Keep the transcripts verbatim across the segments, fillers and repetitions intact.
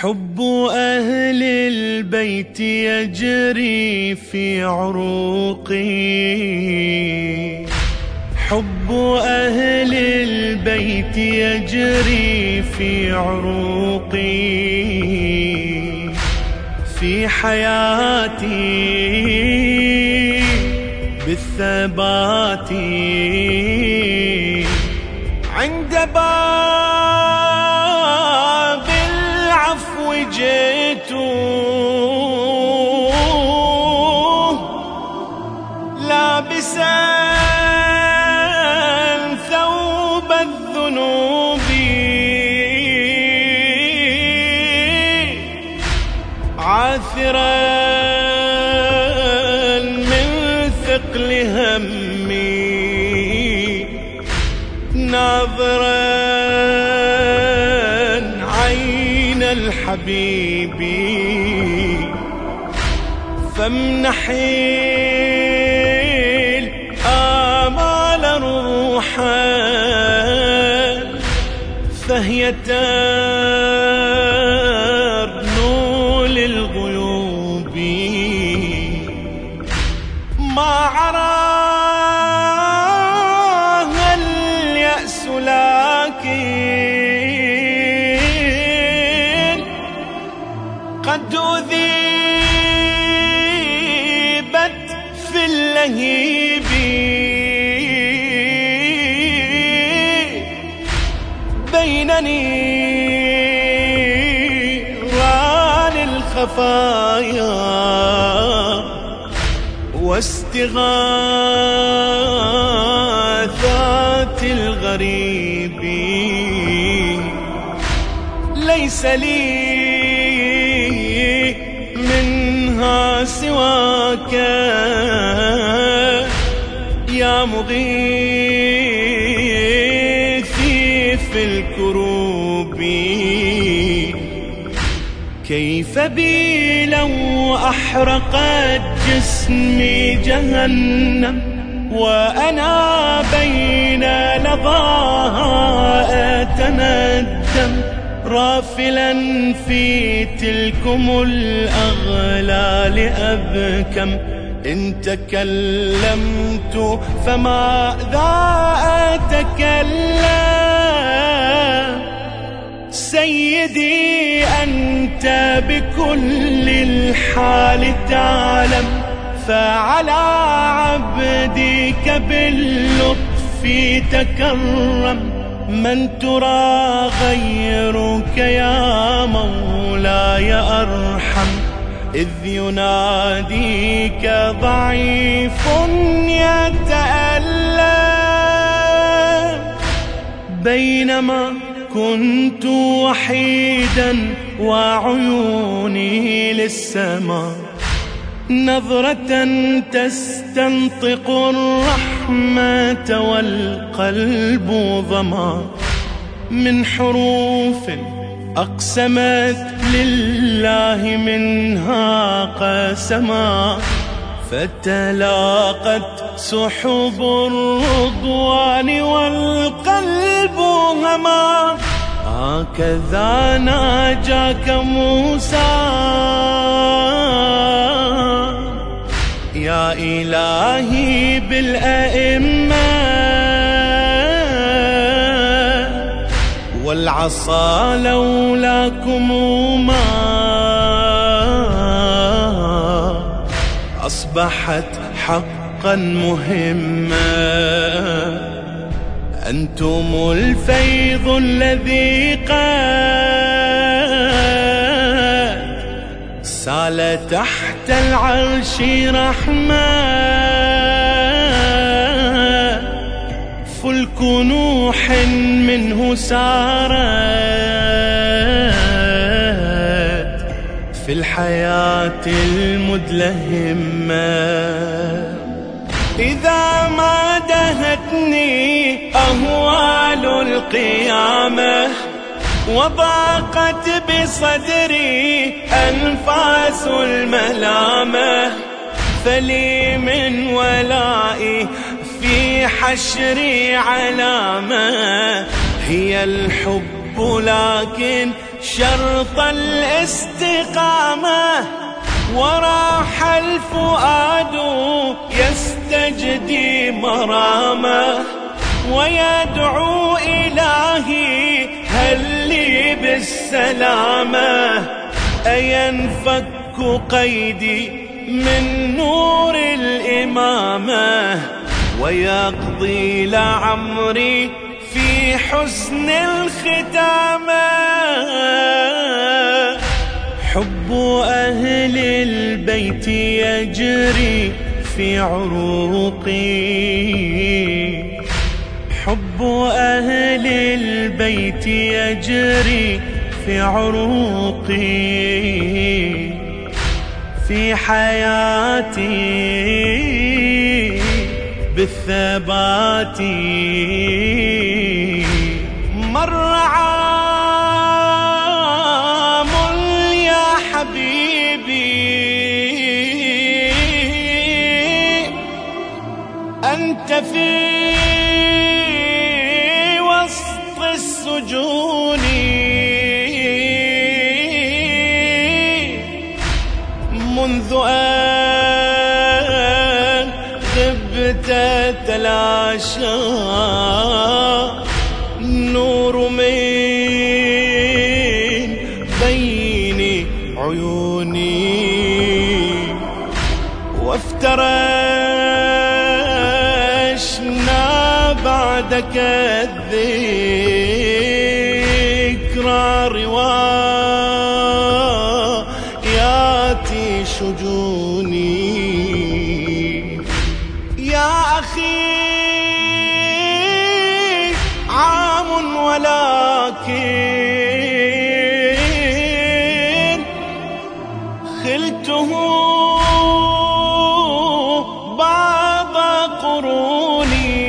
حب أهل البيت يجري في عروقي، حب أهل البيت يجري في عروقي، في حياتي بالثبات عند باب العفو جئت لابسا ثوب الذنوب، عاثرا من ثقل همي، ناظرا عين الحبيب، فامنحي الآمال روحا فهي ترنو للغيوب، ما عراها اليأس لكن قد أذيبت في اللهيب، بين نيران الخفايا واستغاثات الغريب، ليس لي منها سواك يا مغيثي في الكروب، كيف بي لو أحرقت جسمي جهنم وأنا بين لظاها أتندم، رافلا في تلكم الأغلال أبكم، إن تكلمت فماذا أتكلم، سيدي أنت بكل الحال تعلم، فعلى عبدك باللطف تكرم، من ترى غيرك يا مولاي أرحم، إذ يناديك ضعيف يتألم، بينما كنت وحيدا وعيوني للسماء، نظرة تستنطق الرحمة والقلب ظما، من حروف أقسمت لله منها قسما، فتلاقت سحب الرضوان والقلب هما، هكذا ناجاك موسى يا إلهي بالأئمة، والعصا لولاكم ما أصبحت حقا مهمة، أنتم الفيض الذي قد سال تحت العرش رحمة، فلك نوح منه سارت في الحياة المدلهمة، إذا ما دهتني أهوال القيامة وضاقت بصدري أنفاس الملامة، فلي من ولائي في حشري علامة، هي الحب الحب لكن شرط الاستقامة، وراح الفؤاد يستجدي مرامه، ويدعو إلهي هل لي بالسلامة، أينفك قيدي من نور الإمامة، ويقضي لعمري في حسن الختامة. حب أهل البيت يجري في عروقي، حب أهل البيت يجري في عروقي، في حياتي بالثبات. مر عام يا حبيبي أنت في وسط السجون، منذ أن غبت تلاشى نور من بين عيوني، وافترشنا بعدك الذكرى روايات شجوني. يا أخي عام ولكن خلته بعض قروني،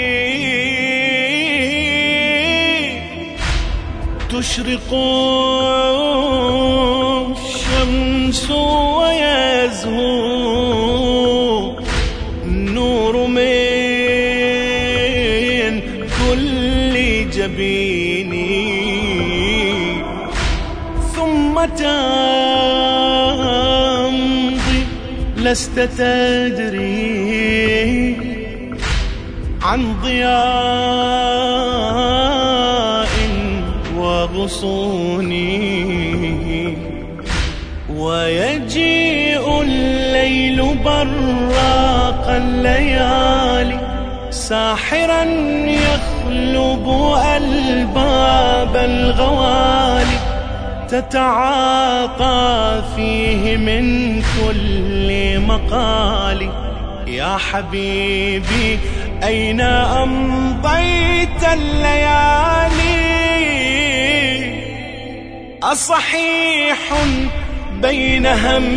تشرق الشمس ويزهو النور من كل جبيني، ثم تمضي لست تدري عن ضياء وغصوني، ويجيء الليل براق الليالي ساحرا يخلب ألباب الغوالي، تتعاطى فيه من كل مقال. يا حبيبي أين أمضيت الليالي؟ أصحيح بين هم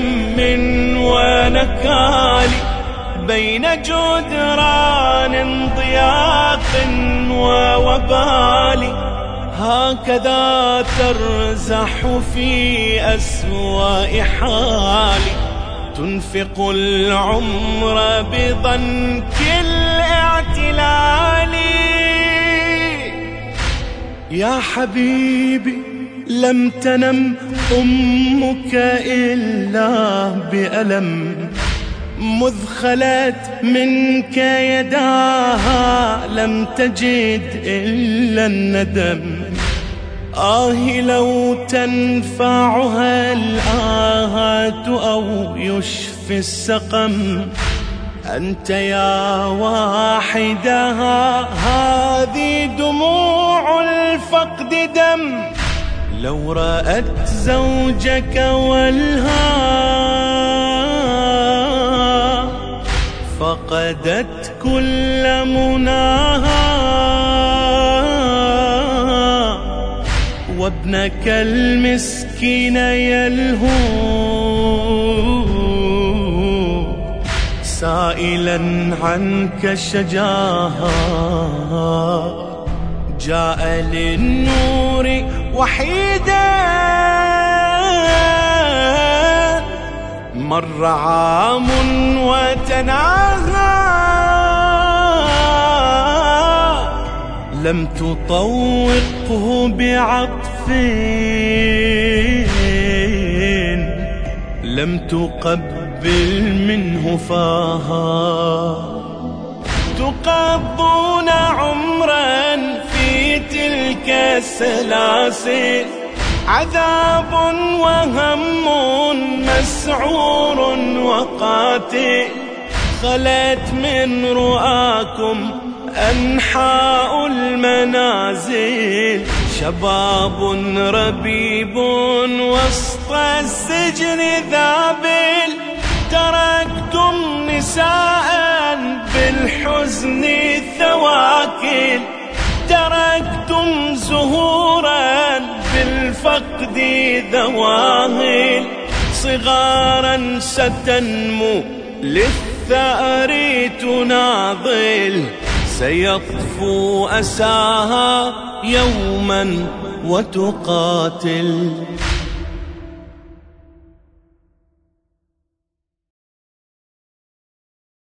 ونكال، بين جدران ضياق ووبال، هكذا ترزح في أسوأ حال، تنفق العمر بضنك الاعتلال. يا حبيبي لم تنم أمك إلا بألم، مذ خلت منك يداها لم تجد إلا الندم. آه لو تنفعها الآهات أو يشفي السقم، أنت يا واحدها هذه دموع الفقد دم. لو رأت زوجك والها فقدت كل مناها، وابنك المسكين يلهو سائلا عنك الشجاها. جاء للنور وحيدا مر عام وتناهى، لم تطوقه بعطف، لم تقبل منه فاها. تقضون عمرا في تلك السلاسل، عذاب وهم مسعور وقاتل. خلت من رؤاكم أنحاء المنازل، شباب ربيب وسط السجن ذابل. تركتم نساء بالحزن ثواكل، تركتم زهورا بالفقد ذواهل. صغارا ستنمو للثأر تناضل، سيطفو أساها يوما وتقاتل.